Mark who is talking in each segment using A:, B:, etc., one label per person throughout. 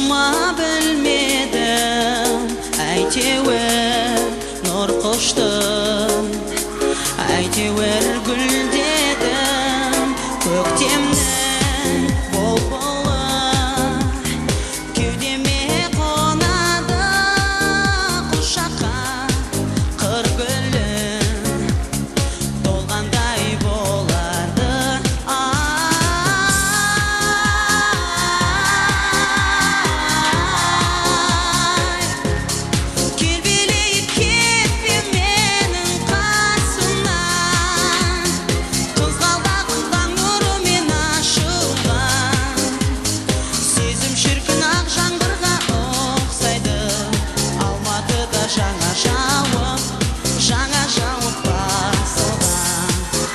A: Болма білмедім, әйтеуір нұр құштым, әйтеуір гүлдедім, көктемнің бұлбұлы кеудеме қонады, құшаққа қыр гүлі толғандай болады. Келбелейіп кетпе менің қасымнан, қызғалдақтың нұрымен ашылған сезім шіркін ақ жаңбырға ұқсайды. Алматыда жаңа жауып басылған.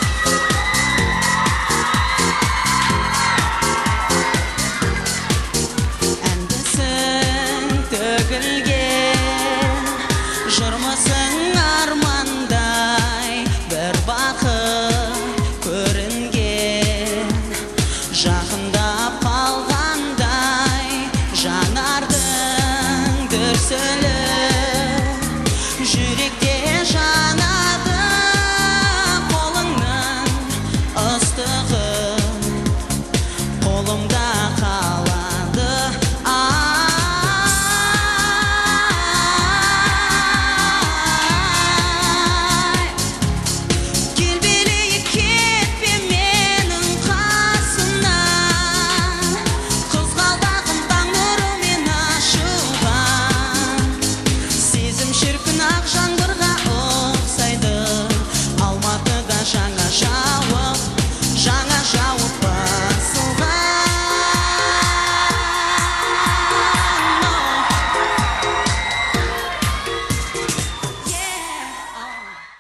A: Әндісің төгілген, жырмысың армандай, бір бақыт көрінген, жақындап қалғандай, жанардың дүрсілі жүректе жанады, қолыңның ыстығы қолымда қалады. Келбелейіп кетпе менің қасымнан, қызғалдағым таң нұрымен ашылған сезім шіркін ақ жаңбырға ұқсайды. Алматыда жаңа